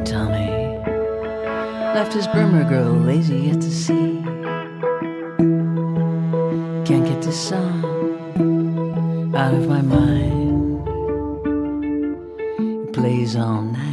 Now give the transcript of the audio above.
Tommy left his Burma girl lazy at the sea. Can't get this song out of my mind. It plays all night